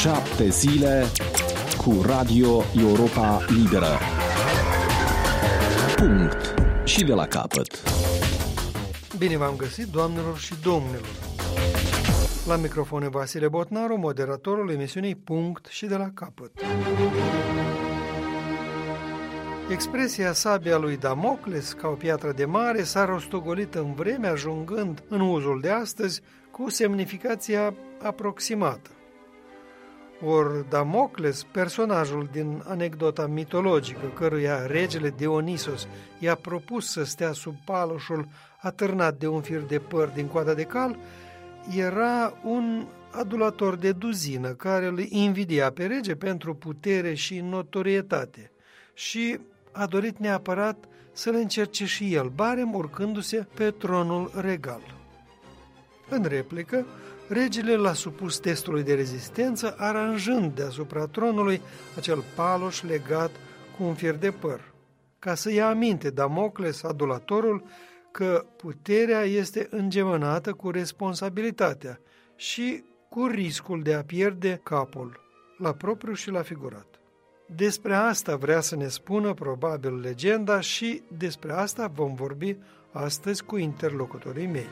7 zile cu Radio Europa Liberă. Punct. Și de la capăt. Bine v-am găsit, doamnelor și domnilor. La microfon Vasile Botnaru, moderatorul emisiunii Punct și de la capăt. Expresia sabia lui Damocles, ca o piatră de mare, s-a rostogolit în vreme, ajungând în uzul de astăzi cu semnificația aproximată. Ori Damocles, personajul din anecdota mitologică, căruia regele Dionisos i-a propus să stea sub paloșul atârnat de un fir de păr din coada de cal, era un adulator de duzină care îl invidia pe rege pentru putere și notorietate și a dorit neapărat să-l încerce și el, barem urcându-se pe tronul regal. În replică, regele l-a supus testului de rezistență, aranjând deasupra tronului acel paloș legat cu un fir de păr, ca să ia aminte Damocles, adulatorul, că puterea este îngemănată cu responsabilitatea și cu riscul de a pierde capul, la propriu și la figurat. Despre asta vrea să ne spună probabil legenda și despre asta vom vorbi astăzi cu interlocutorii mei.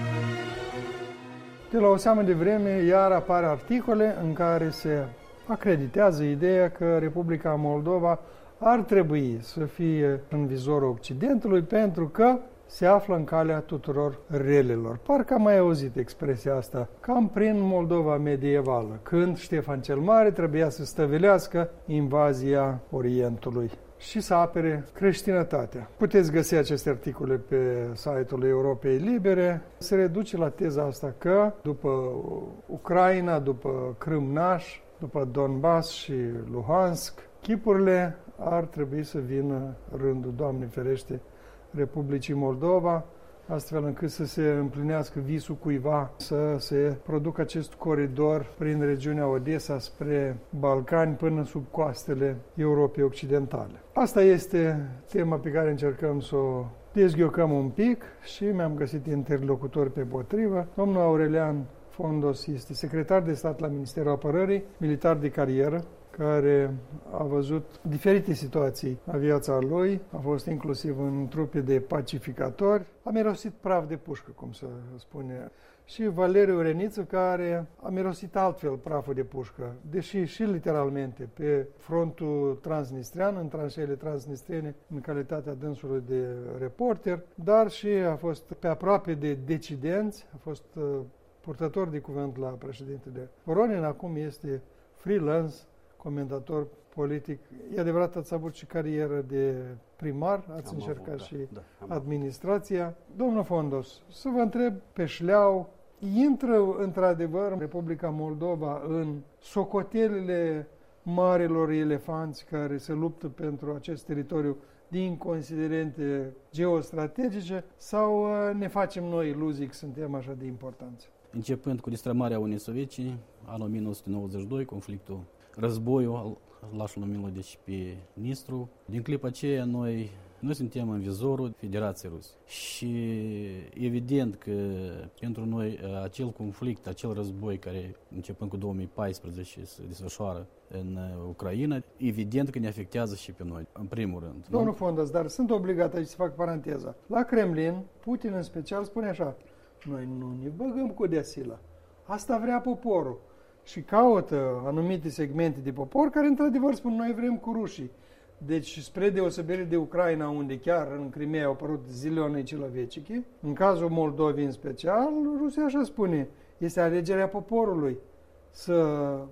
De la o seamă de vreme, iar apar articole în care se acreditează ideea că Republica Moldova ar trebui să fie în vizorul Occidentului pentru că se află în calea tuturor relelor. Parcă am mai auzit expresia asta, cam prin Moldova medievală, când Ștefan cel Mare trebuia să stăvilească invazia Orientului și să apere creștinătatea. Puteți găsi aceste articole pe site-ul Europei Libere. Se reduce la teza asta că după Ucraina, după Crâm-Naș, după Donbass și Luhansk, chipurile ar trebui să vină rândul, Doamne ferește, Republicii Moldova, astfel încât să se împlinească visul cuiva, să se producă acest coridor prin regiunea Odessa spre Balcani până sub coastele Europei Occidentale. Asta este tema pe care încercăm să o dezghiocăm un pic și mi-am găsit interlocutori pe potrivă. Domnul Aurelian Fondos este secretar de stat la Ministerul Apărării, militar de carieră, care a văzut diferite situații la viața lui, a fost inclusiv în trupe de pacificatori, a mirosit praf de pușcă, cum se spune, și Valeriu Reniță, care a mirosit altfel praful de pușcă, deși și literalmente pe frontul transnistrian, în tranșeile transnistriene, în calitatea dânsului de reporter, dar și a fost pe aproape de decidenți, a fost purtător de cuvânt la președintele Voronin, acum este freelance, comentator politic. E adevărat, ați avut și carieră de primar, ați încercat și administrația. Domnul Fondos, să vă întreb pe șleau, intră într-adevăr Republica Moldova în socotelile marilor elefanți care se luptă pentru acest teritoriu din considerente geostrategice sau ne facem noi iluzii că suntem așa de importanți? Începând cu destrămarea Uniunii Sovietice, anul 1992, conflictul, războiul, l-aș numi deci pe Nistru. Din clipa aceea noi suntem în vizorul Federației Ruse. Și evident că pentru noi acel conflict, acel război care începând cu 2014 se desfășoară în Ucraina, evident că ne afectează și pe noi, în primul rând. Domnul Fondos, dar sunt obligat aici să fac paranteza. La Kremlin, Putin în special spune așa: noi nu ne băgăm cu deasila. Asta vrea poporul. Și caută anumite segmente de popor care într-adevăr spun noi vrem cu rușii. Deci, spre deosebire de Ucraina, unde chiar în Crimea au apărut zilionei ciloveciche, în cazul Moldovei în special, Rusia așa spune, este alegerea poporului să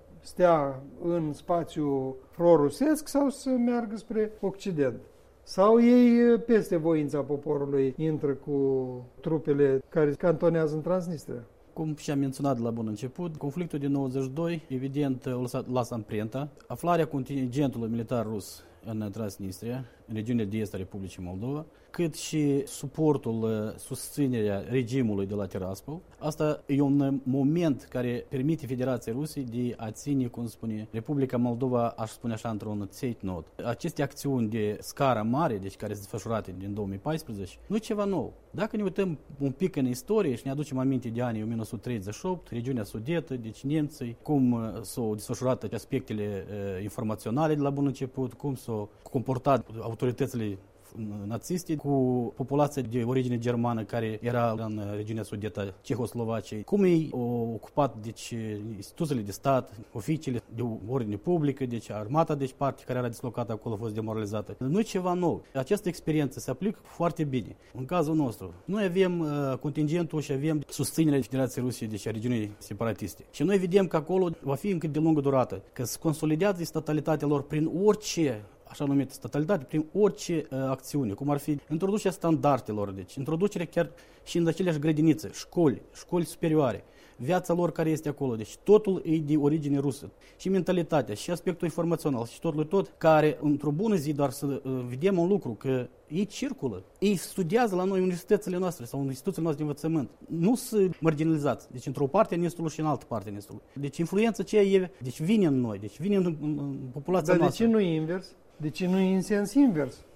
stea în spațiu pro-rusesc sau să meargă spre Occident. Sau ei, peste voința poporului, intră cu trupele care cantonează în Transnistria. Cum și-am menționat de la bun început, conflictul din 92, evident, lasă amprenta. Aflarea contingentului militar rus în Transnistria în regiunea de est a Republicii Moldova, cât și suportul, susținerea regimului de la Tiraspol. Asta e un moment care permite Federației Rusiei de a ține, cum spune, Republica Moldova, aș spune așa, într-un țeit-not. Aceste acțiuni de scară mare, deci care sunt desfășurate din 2014, nu e ceva nou. Dacă ne uităm un pic în istorie și ne aducem aminte de anii 1938, regiunea Sudetă, deci nemții, cum s-au desfășurat aspectele informaționale de la bun început, cum s-au comportat autoritățile naziste cu populația de origine germană care era în regiunea Sudetă Cehoslovaciei, cum ei au ocupat deci instituțiile de stat, oficiile de ordine publică, deci armata, deci partea care era dislocată acolo a fost demoralizată. Nu e ceva nou. Această experiență se aplică foarte bine. În cazul nostru, noi avem contingentul și avem susținerea Federației Rusiei, deci a regiunii separatiste. Și noi vedem că acolo va fi încă de lungă durată, că se consolidează statalitatea lor prin orice așa numită statalitate, prin orice acțiune, cum ar fi introducerea standardelor, deci introducerea chiar și în aceleași grădinițe, școli superioare, viața lor care este acolo, deci totul e de origine rusă. Și mentalitatea, și aspectul informațional, și tot, care într-o bună zi doar să vedem un lucru, că ei circulă, ei studiază la noi universitățile noastre sau instituțiile noastre de învățământ. Nu sunt marginalizați, deci într-o parte a Nistului și în altă parte a Nistului. Deci influența aceea e, deci vine în noi, deci vine în populația noastră. Dar de ce nu e invers? De ce nu e în sens invers?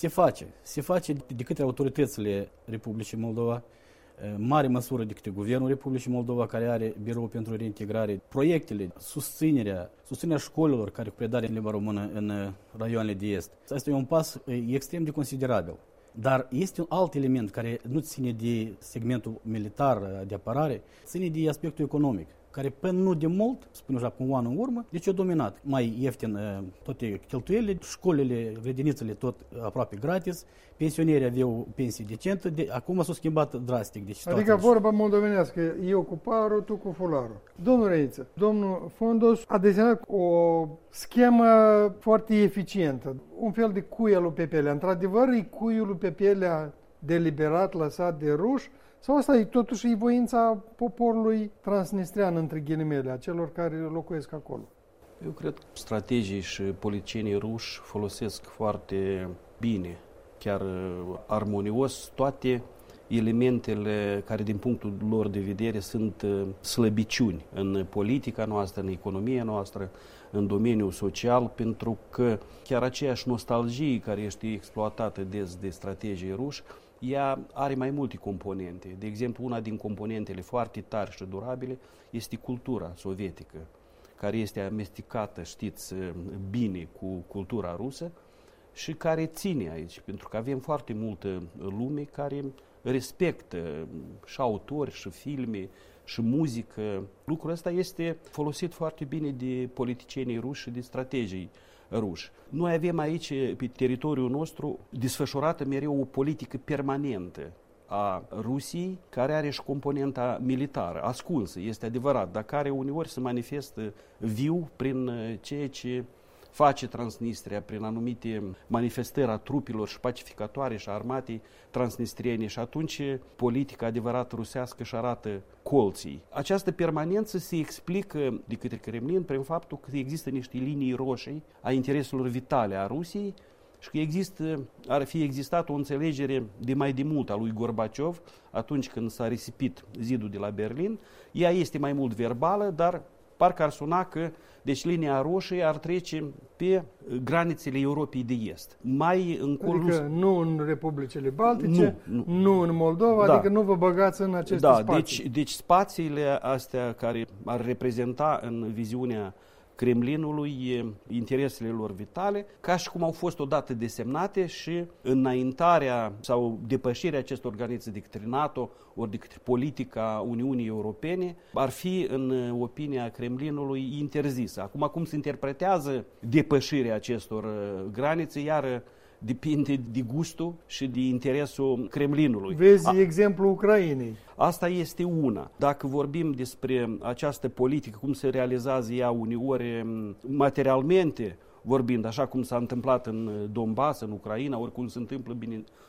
Se face de către autoritățile Republicii Moldova, în mare măsură de către Guvernul Republicii Moldova, care are birou pentru reintegrare, proiectele, susținerea școlilor care cu predare în limba română în raioanele de est. Asta e un pas extrem de considerabil. Dar este un alt element care nu ține de segmentul militar de apărare, ține de aspectul economic, care până nu de mult, spune așa, cu un an în urmă, deci a dominat. Mai ieftin toate cheltuielile, școlile, grădinițele tot aproape gratis, pensionierii aveau pensii decente, acum s-a schimbat drastic. Deci adică vorba moldovenească, eu cu parul, tu cu fularul. Domnul Reiță, domnul Fondos a desenat o schemă foarte eficientă, un fel de cuielul pe pielea. Într-adevăr, e cuielul pe pielea deliberat lăsat de ruși, sau asta e totuși voința poporului transnistrean, între ghilimele, a celor care locuiesc acolo? Eu cred că strategii și politicienii ruși folosesc foarte bine, chiar armonios, toate elementele care din punctul lor de vedere sunt slăbiciuni în politica noastră, în economia noastră, în domeniul social, pentru că chiar aceeași nostalgie care este exploatată des de strategii ruși, ea are mai multe componente. De exemplu, una din componentele foarte tari și durabile este cultura sovietică, care este amestecată, știți, bine cu cultura rusă și care ține aici, pentru că avem foarte multă lume care respectă și autori, și filme, și muzică. Lucrul ăsta este folosit foarte bine de politicienii ruși și de strategii ruși. Noi avem aici, pe teritoriul nostru, desfășurată mereu o politică permanentă a Rusiei, care are și componenta militară, ascunsă, este adevărat, dar care uneori se manifestă viu prin ceea ce face Transnistria, prin anumite manifestări a trupilor și pacificatoare și a armatei transnistriene, și atunci politica adevărată rusească își arată colții. Această permanență se explică de către Kremlin prin faptul că există niște linii roșii a intereselor vitale a Rusiei și că ar fi existat o înțelegere de mai de mult a lui Gorbaciov atunci când s-a risipit zidul de la Berlin. Ea este mai mult verbală, dar parcă ar suna că deci linia roșie ar trece pe granițele Europei de Est. Mai încolo, adică nu în Republicile Baltice, nu în Moldova, da. Adică nu vă băgați în aceste spații. Deci spațiile astea care ar reprezenta în viziunea Kremlinului interesele lor vitale, ca și cum au fost odată desemnate, și înaintarea sau depășirea acestor granițe de către NATO ori de către politica Uniunii Europene ar fi, în opinia Kremlinului, interzisă. Acum, cum se interpretează depășirea acestor granițe, iar depinde de gustul și de interesul Kremlinului. Vezi exemplul Ucrainei. Asta este una. Dacă vorbim despre această politică, cum se realizează ea uneori materialmente, vorbind, așa cum s-a întâmplat în Donbass, în Ucraina, ori cum se întâmplă bine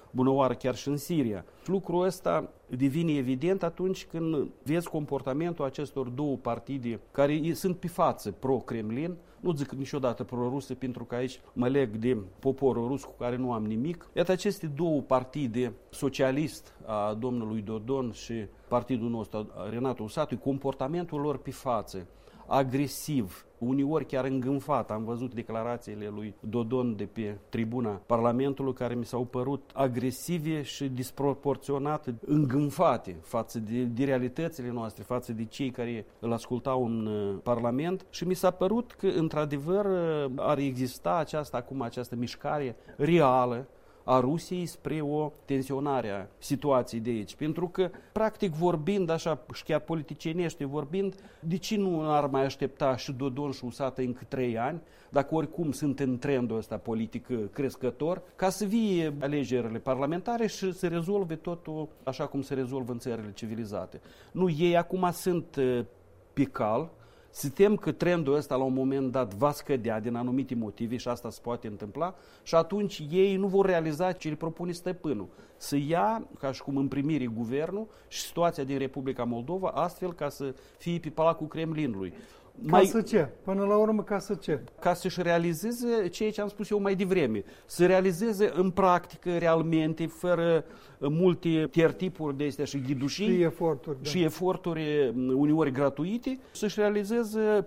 bună oară chiar și în Siria. Lucrul ăsta devine evident atunci când vezi comportamentul acestor două partide care sunt pe față pro-Kremlin, nu zic niciodată pro-rusă, pentru că aici mă leg de poporul rus cu care nu am nimic. Iată, aceste două partide, socialist a domnului Dodon și partidul nostru, Renato Usatu, comportamentul lor pe față, agresiv, uneori chiar îngânfat. Am văzut declarațiile lui Dodon de pe tribuna Parlamentului care mi s-au părut agresive și disproporționate, îngânfate față de realitățile noastre, față de cei care îl ascultau în Parlament și mi s-a părut că într-adevăr ar exista această mișcare reală a Rusiei spre o tensionare a situației de aici. Pentru că, practic vorbind, așa, și chiar politicianește vorbind, de ce nu ar mai aștepta și Dodon și Usată încă 3 ani, dacă oricum sunt în trendul ăsta politic crescător, ca să vie alegerile parlamentare și să rezolve totul așa cum se rezolvă în țările civilizate. Nu, ei acum sunt pe cal. Se tem că trendul ăsta la un moment dat va scădea din anumite motive și asta se poate întâmpla și atunci ei nu vor realiza ce le propune stăpânul. Să ia, ca și cum în primire, guvernul și situația din Republica Moldova astfel ca să fie pe palacul Kremlinului. Ca să ce? Până la urmă, ca să ce? Ca să-și realizeze ceea ce am spus eu mai devreme. Să realizeze în practică, realmente, fără multe tertipuri de astea și ghidușii și eforturi uneori gratuite, să-și realizeze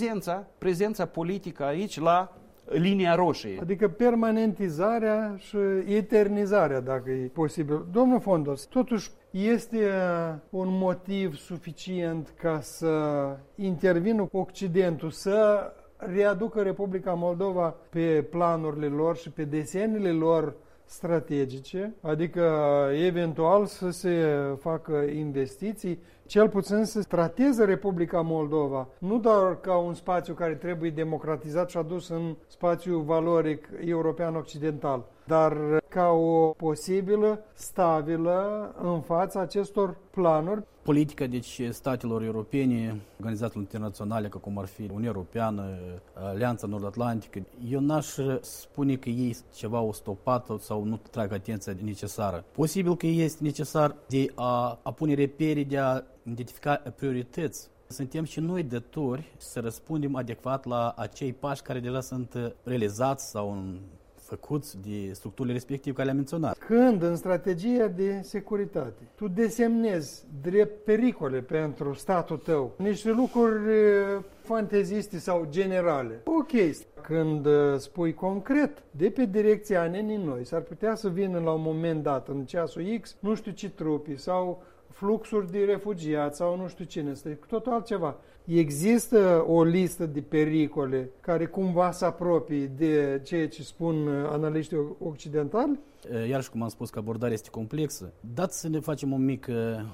prezența politică aici la linia roșie. Adică permanentizarea și eternizarea, dacă e posibil. Domnul Fondos, totuși este un motiv suficient ca să intervină Occidentul, să readucă Republica Moldova pe planurile lor și pe desenele lor strategice, adică eventual să se facă investiții, cel puțin să trateze Republica Moldova, nu doar ca un spațiu care trebuie democratizat și adus în spațiul valoric european-occidental, dar ca o posibilă stabilă în fața acestor planuri. Politica, deci, statelor europene, organizațiilor internaționale, ca cum ar fi Uniunea Europeană, Alianța Nord-Atlantică, eu n-aș spune că ei ceva o stopat sau nu trag atenția necesară. Posibil că este necesar de a pune repere, de a identifica priorități. Suntem și noi datori să răspundem adecvat la acei pași care deja sunt realizați sau făcuți de structurile respective care le-am menționat. Când în strategia de securitate tu desemnezi drept pericole pentru statul tău niște lucruri fanteziste sau generale, ok. Când spui concret, de pe direcția anenii noi, s-ar putea să vină la un moment dat, în ceasul X, nu știu ce trupi sau fluxuri de refugiați sau nu știu cine, este totul altceva. Există o listă de pericole care cumva se apropie de ceea ce spun analiștii occidentali? Iarăși, cum am spus, că abordarea este complexă. Dați să ne facem un mic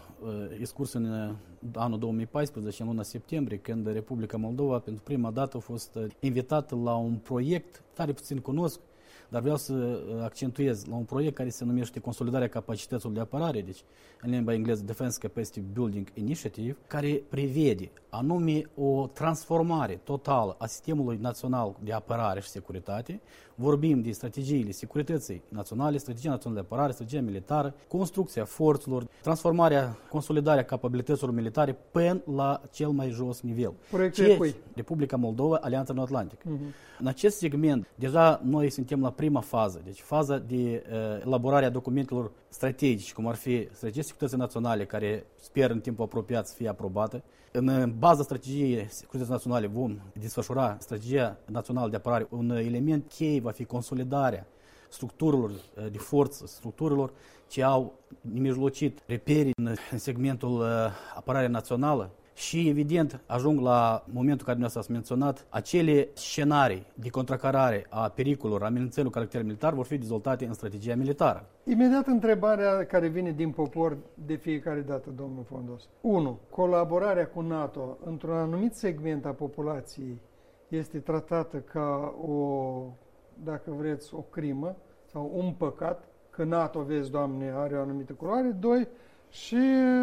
excurs în anul 2014, în luna septembrie, când Republica Moldova pentru prima dată a fost invitată la un proiect, tare puțin cunosc, dar vreau să accentuez la un proiect care se numește Consolidarea capacităților de apărare, deci în limba engleză Defense Capacity Building Initiative, care prevede anume o transformare totală a sistemului național de apărare și securitate. Vorbim de strategiile securității naționale, strategia națională de apărare, strategia militară, construcția forțelor, transformarea, consolidarea capabilităților militare până la cel mai jos nivel. Proiectul cui? Republica Moldova, Alianța Nord-Atlantică. În acest segment, deja noi suntem la prima fază, deci faza de elaborare a documentelor strategice, cum ar fi strategia securității naționale, care sper în timpul apropiat să fie aprobată. În baza strategiei securității naționale vom desfășura strategia națională de apărare. Un element cheie va fi consolidarea structurilor de forță, structurilor ce au nemijlocit reperi în segmentul apărare națională. Și, evident, ajung la momentul care dumneavoastră ați menționat, acele scenarii de contracarare a pericolelor, amenințărilor cu caracter militar vor fi dezvoltate în strategia militară. Imediat întrebarea care vine din popor de fiecare dată, domnul Fondos. 1. Colaborarea cu NATO într-un anumit segment a populației este tratată ca o, dacă vreți, o crimă sau un păcat, că NATO, vezi, Doamne, are o anumită culoare. 2. Și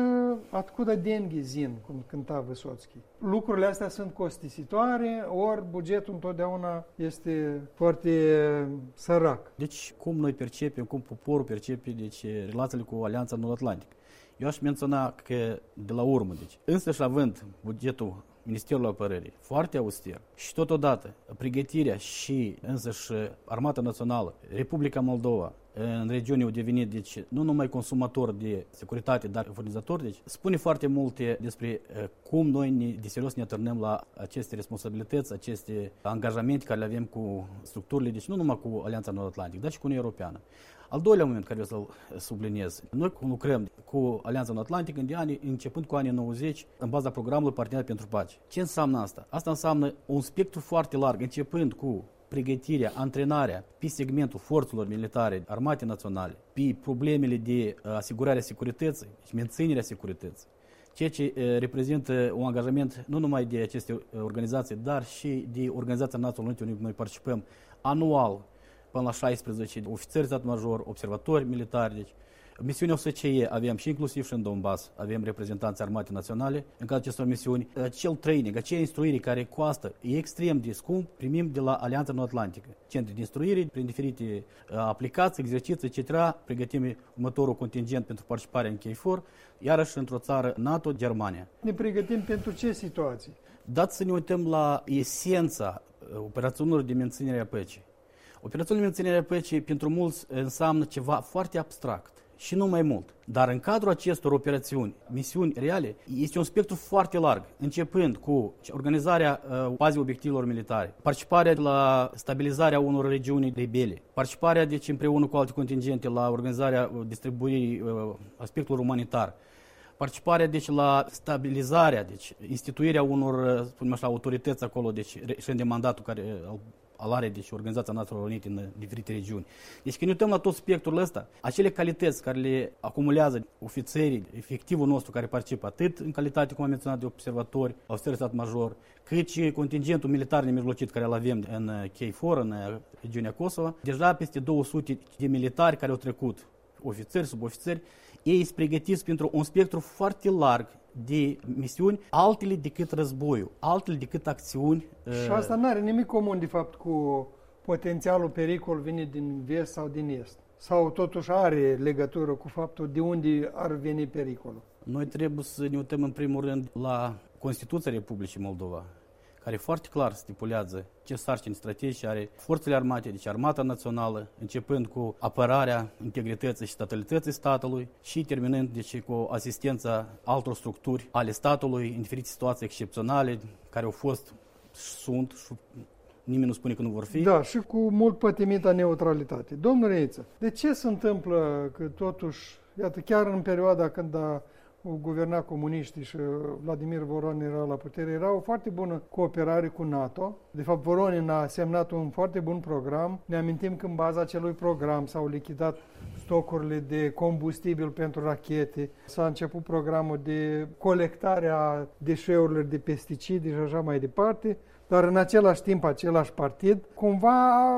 atcuda dengi zin, cum cânta Vysotski. Lucrurile astea sunt costisitoare, ori bugetul întotdeauna este foarte sărac. Deci, cum noi percepem, cum poporul percepe relațiile cu Alianța Nord-Atlantică? Eu aș menționa că de la urmă, însăși având bugetul Ministerul Apărării foarte auster și totodată pregătirea și însăși Armata Națională, Republica Moldova, în regiune au devenit nu numai consumator de securitate, dar furnizator, spune foarte multe despre cum noi de serios ne atârnăm la aceste responsabilități, aceste angajamente care le avem cu structurile, nu numai cu Alianța Nord-Atlantică, dar și cu Uniunea Europeană. Al doilea moment care o să-l subliniez, noi lucrăm cu Alianța Nord-Atlantică începând cu anii 90 în baza programului Parteneriat pentru Pace. Ce înseamnă asta? Asta înseamnă un spectru foarte larg, începând cu pregătirea, antrenarea pe segmentul forțelor militare, armate naționale, pe problemele de asigurare a securității și menținerea securității, ceea ce reprezintă un angajament nu numai de aceste organizații, dar și de Organizația Națiunilor Unite, unde noi participăm anual până la 16 ofițeri stat major, observatori militari. Misiunea OSCE avem și inclusiv și în Donbass, avem reprezentanți armate naționale în cadrul acestor misiuni. Acel training, acea instruire care costă e extrem de scump, primim de la Alianța Nord-Atlantică. Centri de instruire, prin diferite aplicații, exerciții, etc. Pregătim următorul contingent pentru participarea în KFOR, iarăși într-o țară NATO, Germania. Ne pregătim pentru ce situații? Dați să ne uităm la esența operațiunilor de menținere a păcii. Operațiunile de menținere a păcii pentru mulți înseamnă ceva foarte abstract și nu mai mult. Dar în cadrul acestor operațiuni, misiuni reale, este un spectru foarte larg, începând cu organizarea bazei obiectivelor militare, participarea la stabilizarea unor regiuni rebele, participarea împreună cu alte contingente la organizarea distribuirii aspectelor umanitar, participarea la stabilizarea, instituirea unor, spunem așa, autorități acolo, și de mandatul care al are Organizația Națiunilor Unite în diferite regiuni. Deci când ne uităm la tot spectrul ăsta, acele calități care le acumulează ofițerii, efectivul nostru care participă atât în calitate, cum am menționat, de observatori, ofițeri stat major, cât și contingentul militar nemijlocit care îl avem în KFOR, în regiunea Kosovo, deja peste 200 de militari care au trecut, ofițeri, subofițeri, ei sunt pregătiți pentru un spectru foarte larg de misiuni, altele decât războiul, altele decât acțiuni. Și asta nu are nimic comun, de fapt, cu potențialul pericol venit din vest sau din est. Sau totuși are legătură cu faptul de unde ar veni pericolul. Noi trebuie să ne uităm în primul rând la Constituția Republicii Moldova, care foarte clar stipulează ce sarcini strategice are forțele armate, deci Armata Națională, începând cu apărarea integrității și statalității statului și terminând cu asistența altor structuri ale statului în diferite situații excepționale care au fost, sunt și nimeni nu spune că nu vor fi. Da, și cu mult pătimită neutralitate. Domnule Iță, de ce se întâmplă că totuși, iată, chiar în perioada când au guvernat comuniștii și Vladimir Voronin era la putere, era o foarte bună cooperare cu NATO. De fapt, Voronin a semnat un foarte bun program. Ne amintim că în baza acelui program s-au lichidat stocurile de combustibil pentru rachete, s-a început programul de colectare a deșeurilor de pesticide și așa mai departe, dar în același timp același partid cumva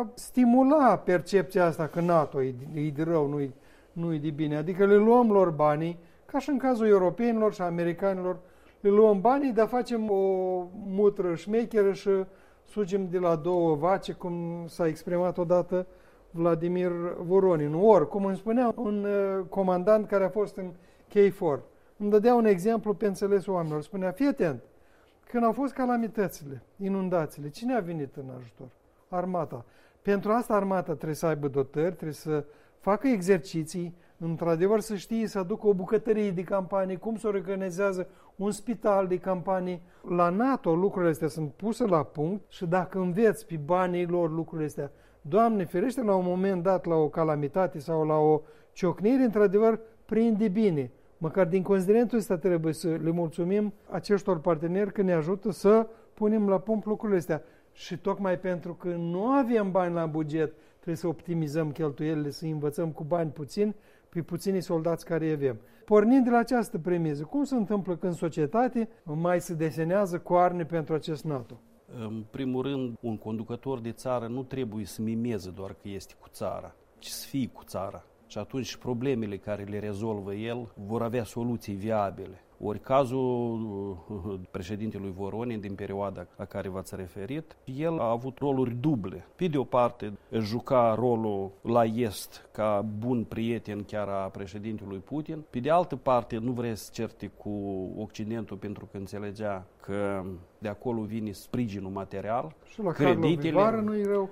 stimula percepția asta că NATO e de rău, nu e de bine. Adică le luăm lor banii, ca și în cazul europenilor și americanilor, le luăm banii, dar facem o mutră șmecheră și sugem de la două vaci, cum s-a exprimat odată Vladimir Voronin. Ori, cum îmi spunea un comandant care a fost în KFOR, îmi dădea un exemplu pe înțelesul oamenilor. Spunea, fii atent, când au fost calamitățile, inundațiile, cine a venit în ajutor? Armata. Pentru asta armata trebuie să aibă dotări, trebuie să facă exerciții, într-adevăr să știe să aducă o bucătărie de campanie, cum se organizează un spital de campanie. La NATO lucrurile astea sunt puse la punct și dacă înveți pe banii lor lucrurile astea, Doamne ferește, la un moment dat, la o calamitate sau la o ciocnire, într-adevăr, prinde bine. Măcar din considerentul ăsta trebuie să le mulțumim acestor parteneri că ne ajută să punem la punct lucrurile astea. Și tocmai pentru că nu avem bani la buget, trebuie să optimizăm cheltuielile, să învățăm cu bani puțini pe puținii soldați care avem. Pornind de la această premiză, cum se întâmplă că în societate mai se desenează coarne pentru acest NATO? În primul rând, un conducător de țară nu trebuie să mimeze doar că este cu țara, ci să fie cu țara. și atunci problemele care le rezolvă el vor avea soluții viabile. Ori cazul președintelui Voronin din perioada la care v-ați referit, el a avut roluri duble. Pe de o parte, juca rolul la est ca bun prieten chiar a președintelui Putin. Pe de altă parte, nu vrea să certe cu Occidentul pentru că înțelegea că de acolo vine sprijinul material, și la creditele. Vară nu-i rău.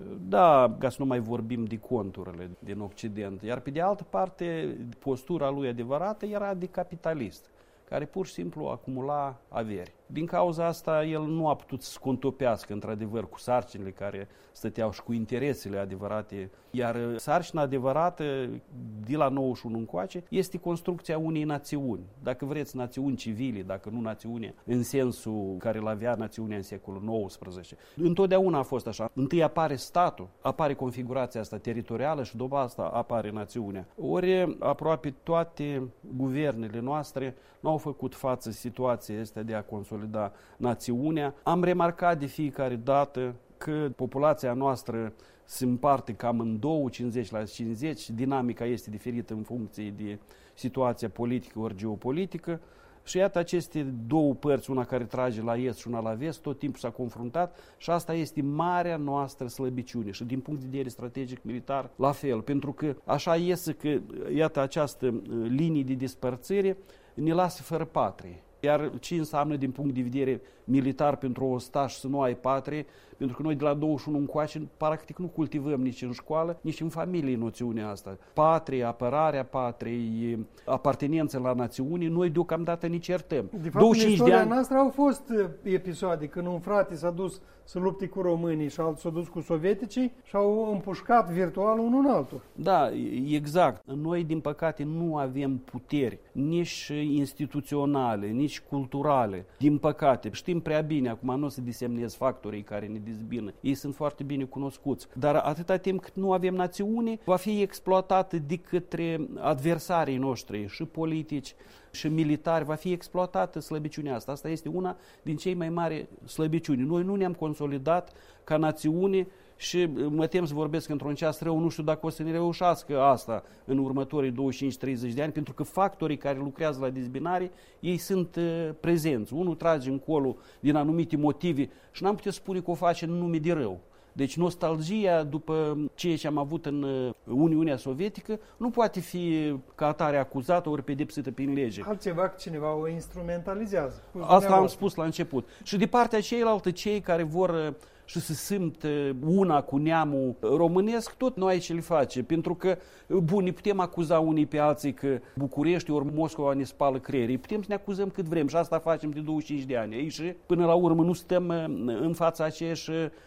Da, ca să nu mai vorbim de conturile din Occident. Iar pe de altă parte, postura lui adevărată era de capitalist, care pur și simplu acumula averi. Din cauza asta, el nu a putut să se contopească, într-adevăr, cu sarcinile care stăteau și cu interesele adevărate. Iar sarcina adevărată, de la 91 încoace, este construcția unei națiuni. Dacă vreți, națiuni civile, dacă nu națiune în sensul care îl avea națiunea în secolul XIX. Întotdeauna a fost așa. Întâi apare statul, apare configurația asta teritorială și după asta apare națiunea. Ori aproape toate guvernele noastre n-au făcut față situației astea de a consolida națiunea. Am remarcat de fiecare dată că populația noastră se împarte cam în două, 50-50, dinamica este diferită în funcție de situația politică ori geopolitică și iată aceste două părți, una care trage la est și una la vest, tot timpul s-a confruntat și asta este marea noastră slăbiciune și din punct de vedere strategic militar la fel, pentru că așa iese că iată această linie de despărțire ne lasă fără patrie. Iar ce înseamnă din punct de vedere militar pentru ostaș să nu ai patrie? Pentru că noi de la 21 încoace practic nu cultivăm nici în școală, nici în familie noțiunea asta. Patrie, apărarea patriei, apartenență la națiune, noi deocamdată nici certăm. De fapt, în istoria noastră au fost episoade când un frate s-a dus să lupte cu românii și altul s-a dus cu sovieticii și au împușcat virtual unul în altul. Da, exact. Noi, din păcate, nu avem puteri, nici instituționale, nici culturale. Din păcate, știm prea bine, acum nu o să desemnez factorii care ne dezbină. Ei sunt foarte bine cunoscuți. Dar atâta timp cât nu avem națiune, va fi exploatată de către adversarii noștri, și politici, și militari, va fi exploatată slăbiciunea asta. Asta este una din cei mai mari slăbiciuni. Noi nu ne-am consolidat ca națiune și mă tem să vorbesc într-un ceas rău, nu știu dacă o să ne reușească asta în următorii 25-30 de ani, pentru că factorii care lucrează la dezbinare, ei sunt prezenți. Unul trage încolo din anumite motive și n-am putea spune că o face în nume de rău. Deci nostalgia după ceea ce am avut în Uniunea Sovietică nu poate fi ca atare acuzată ori pedepsită prin lege. Altceva că cineva o instrumentalizează. Asta am spus la început. Și de partea ceilaltă, cei care vor și se simt una cu neamul românesc, tot noi aici le face. Pentru că, bun, ne putem acuza unii pe alții că București ori Moscova ne spală creierii. Putem să ne acuzăm cât vrem și asta facem de 25 de ani. Și până la urmă nu stăm în fața aceeași,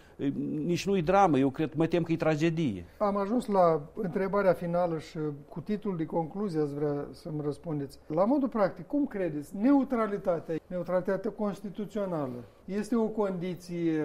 nici nu-i dramă, eu cred, mă tem că e tragedie. Am ajuns la întrebarea finală și cu titlul de concluzie ați vrea să-mi răspundeți. La modul practic, cum credeți? Neutralitatea constituțională este o condiție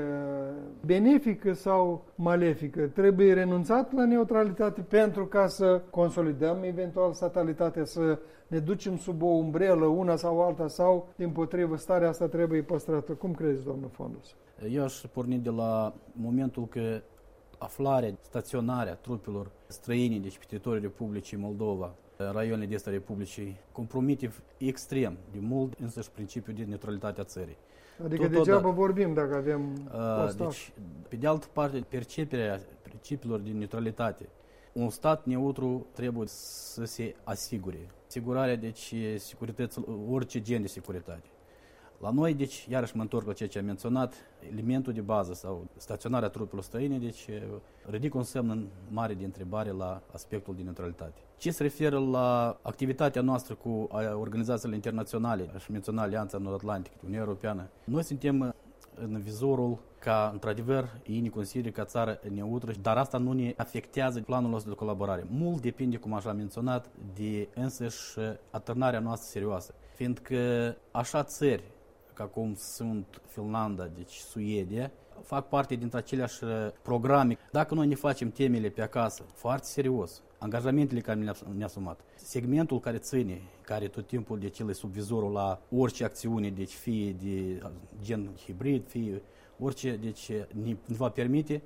benefică sau malefică? Trebuie renunțat la neutralitate pentru ca să consolidăm eventual statalitatea, să ne ducem sub o umbrelă, una sau alta, sau, dimpotrivă, starea asta trebuie păstrată? Cum credeți, domnul Fondos? Eu aș porni de la momentul că aflarea, staționarea trupelor străine, deci pe teritoriul Republicii Moldova, raioanele de est a Republicii, compromite extrem de mult însăși principiul de neutralitate a țării. Adică degeaba vorbim dacă avem deci, pe de altă parte, perceperea principiilor de neutralitate. Un stat neutru trebuie să se asigure. Asigurarea, deci, securității, orice gen de securitate. La noi, deci, iarăși mă întorc la ceea ce am menționat, elementul de bază sau staționarea trupelor străine, deci ridică un semn mare de întrebare la aspectul de neutralitate. Ce se referă la activitatea noastră cu organizațiile internaționale, aș menționa Alianța Nord-Atlantică, Uniunea Europeană, noi suntem în vizorul ca, într-adevăr, ei ne consideră ca țară neutră, dar asta nu ne afectează planul nostru de colaborare. Mult depinde, cum așa am menționat, de însăși atârnarea noastră serioasă. Fiindcă așa țări, ca cum sunt Finlanda, deci Suedia, fac parte dintre aceleași programe. Dacă noi ne facem temele pe acasă, foarte serios, angajamentele care ne-a asumat, segmentul care ține, care tot timpul deci el e sub vizorul la orice acțiune, deci fie de gen hibrid, fie orice, deci ne va permite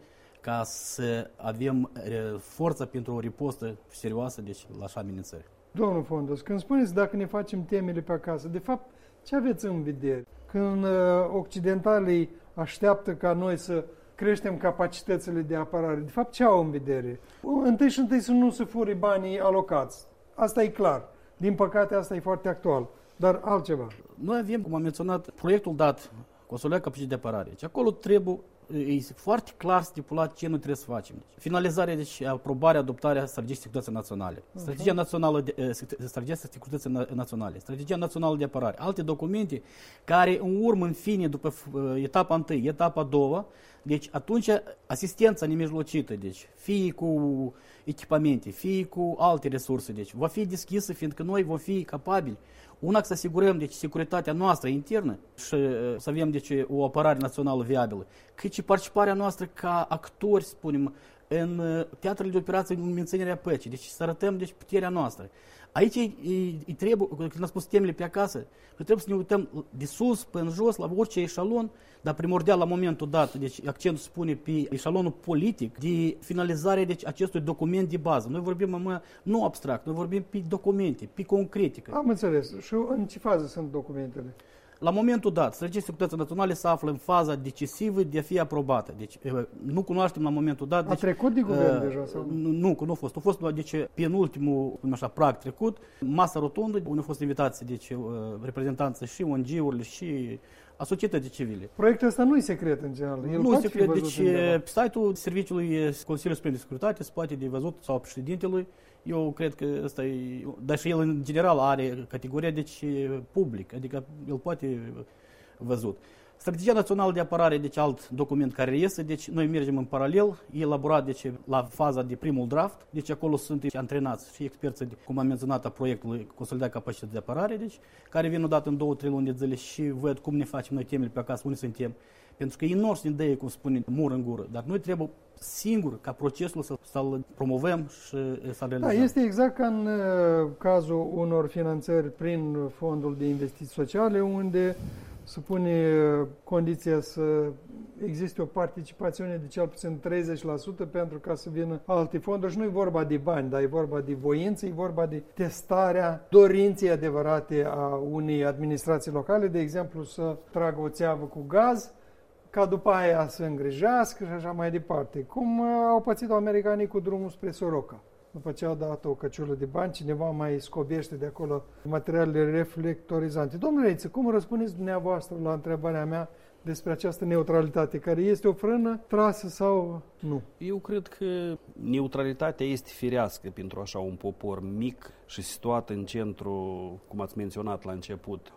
ca să avem forța pentru o ripostă serioasă deci, la așa amenințări. Domnul Fondos, când spuneți dacă ne facem temele pe acasă, de fapt, ce aveți în vedere? Când occidentalii așteaptă ca noi să creștem capacitățile de apărare, de fapt ce au în vedere? Întâi și întâi să nu se fure banii alocați. Asta e clar. Din păcate, asta e foarte actual. Dar altceva. Noi avem, cum am menționat, proiectul dat consolidarea capacității de apărare. Deci acolo trebuie, e foarte clar stipulat ce nu trebuie să facem. Finalizarea, deci aprobarea, adoptarea strategiei securității naționale. Strategia națională strategia securității naționale, strategia națională de apărare, alte documente care în urmă, în fine, după etapa 1, etapa 2, deci atunci asistența nemijlocită, deci fie cu echipamente, fie cu alte resurse, deci va fi deschisă, fiindcă noi vom fi capabili una să asigurăm deci securitatea noastră internă și să avem deci o apărare națională viabilă, cât și participarea noastră ca actori, spunem, în teatrele de operații în menținerea păcii, deci să arătăm deci puterea noastră. Aici îi trebuie, când am spus temele pe acasă, trebuie să ne uităm de sus până jos la orice eșalon, dar primordial la momentul dat, deci accentul se pune pe eșalonul politic de finalizare deci acestui document de bază. Noi vorbim nu abstract, noi vorbim pe documente, pe concretică. Am înțeles. Și în ce fază sunt documentele? La momentul dat, strategia securității naționale se află în faza decisivă de a fi aprobată. Deci nu cunoaștem la momentul dat. A trecut de guvern deja? Sau? Nu a fost. A fost deci, penultimul prag trecut, masa rotundă, unde au fost invitați deci, reprezentanții și ONG-urile și asocietății civile. Proiectul ăsta nu e secret în general. El nu poate secret, fi deci pe site-ul Serviciului Consiliului Suprem de Securitate se poate de văzut sau președintelui. Eu cred că ăsta e, dar și el în general are categoria deci public, adică el poate văzut. Strategia națională de apărare, deci alt document care iese, deci noi mergem în paralel, e elaborat deci la faza de primul draft, deci acolo sunt antrenați și experți, cum am menționat, a proiectului Consolidarea Capacității de Apărare, deci care vin odată în 2-3 luni de zile și văd cum ne facem noi temele pe acasă, unde suntem. Pentru că ei nu sunt idei, cum spune, mur în gură, dar noi trebuie singur ca procesul să-l promovăm și să-l realizăm. Da, este exact ca în cazul unor finanțări prin Fondul de Investiții Sociale, unde se pune condiția să existe o participațiune de cel puțin 30% pentru ca să vină alte fonduri. Și nu e vorba de bani, dar e vorba de voință, e vorba de testarea dorinței adevărate a unei administrații locale, de exemplu să tragă o țeavă cu gaz, ca după aia să îngrijească și așa mai departe. Cum au pățit americanii cu drumul spre Soroca. După ce au dat o căciulă de bani, cineva mai scobește de acolo materialele reflectorizante. Domnule Reiță, cum răspundeți dumneavoastră la întrebarea mea despre această neutralitate, care este o frână trasă sau nu? Eu cred că neutralitatea este firească pentru așa un popor mic și situat în centru, cum ați menționat la început,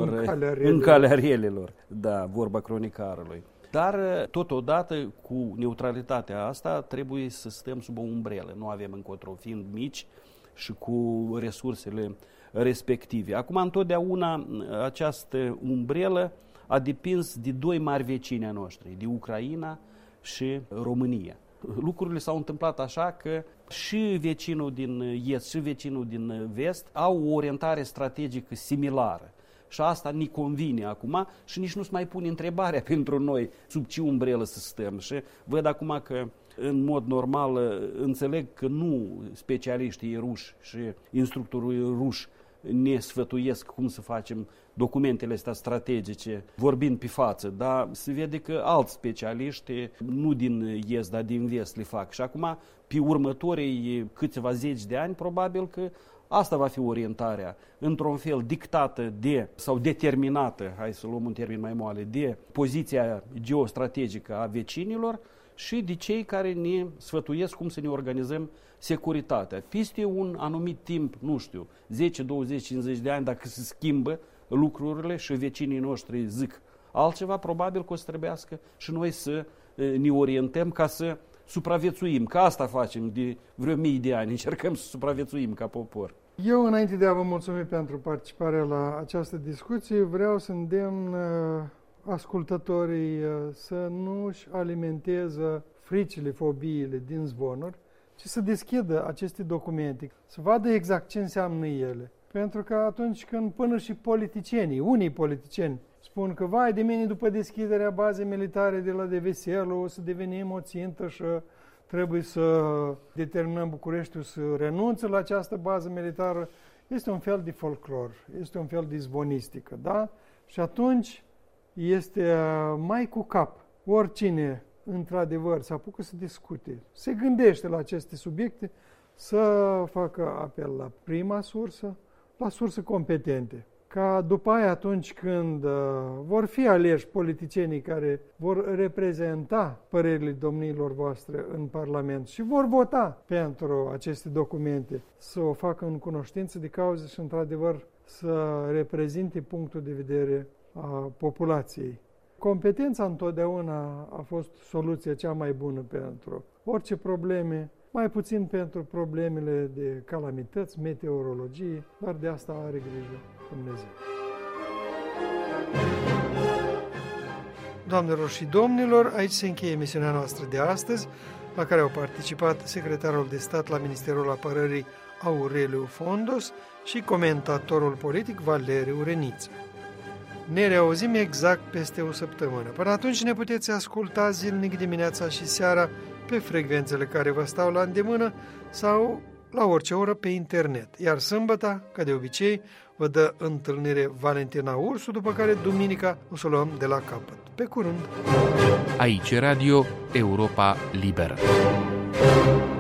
în calea relelor. Da, vorba cronicarului. Dar, totodată, cu neutralitatea asta, trebuie să stăm sub o umbrelă. Nu avem încotro, fiind mici și cu resursele respective. Acum, întotdeauna, această umbrelă a depins de doi mari vecini ai noștri, de Ucraina și România. Lucrurile s-au întâmplat așa că și vecinul din est și vecinul din vest au o orientare strategică similară. Și asta ne convine acum și nici nu se mai pune întrebarea pentru noi sub ce umbrelă să stăm. Și văd acum că în mod normal înțeleg că nu specialiștii ruși și instructorii ruși ne sfătuiesc cum să facem documentele astea strategice, vorbind pe față, dar se vede că alți specialiști, nu din est, dar din vest le fac. Și acum, pe următorii câteva zeci de ani, probabil că asta va fi orientarea, într-un fel dictată de, sau determinată, hai să luăm un termen mai moale, de poziția geostrategică a vecinilor și de cei care ne sfătuiesc cum să ne organizăm securitatea. Peste un anumit timp, nu știu, 10, 20, 50 de ani, dacă se schimbă lucrurile și vecinii noștri zic altceva, probabil că o să trebuiască și noi să ne orientăm ca să supraviețuim, că asta facem de vreo mii de ani, încercăm să supraviețuim ca popor. Eu, înainte de a vă mulțumi pentru participarea la această discuție, vreau să îndemn ascultătorii să nu-și alimenteze fricile, fobiile din zvonuri, ci să deschidă aceste documente, să vadă exact ce înseamnă ele. Pentru că atunci când până și politicienii, unii politicieni, spun că, vai de mine, după deschiderea bazei militare de la Deveselu, o să devenim o țintă și trebuie să determinăm Bucureștiul să renunțe la această bază militară. Este un fel de folclor, este un fel de zvonistică, da? Și atunci este mai cu cap. Oricine, într-adevăr, se apucă să discute, se gândește la aceste subiecte, să facă apel la prima sursă, la surse competente. Ca după aia, atunci când vor fi aleși politicienii care vor reprezenta părerile domniilor voastre în Parlament și vor vota pentru aceste documente, să o facă în cunoștință de cauză și, într-adevăr, să reprezinte punctul de vedere a populației. Competența întotdeauna a fost soluția cea mai bună pentru orice probleme, mai puțin pentru problemele de calamități, meteorologie, dar de asta are grijă Dumnezeu. Doamnelor și domnilor, aici se încheie emisiunea noastră de astăzi, la care au participat secretarul de stat la Ministerul Apărării Aureliu Fondos și comentatorul politic Valeriu Reniță. Ne reauzim exact peste o săptămână. Până atunci ne puteți asculta zilnic dimineața și seara pe frecvențele care vă stau la îndemână sau la orice oră pe internet. Iar sâmbăta, ca de obicei, vă dă întâlnire Valentina Ursu, după care duminica o să o luăm de la capăt. Pe curând! Aici Radio Europa Liberă.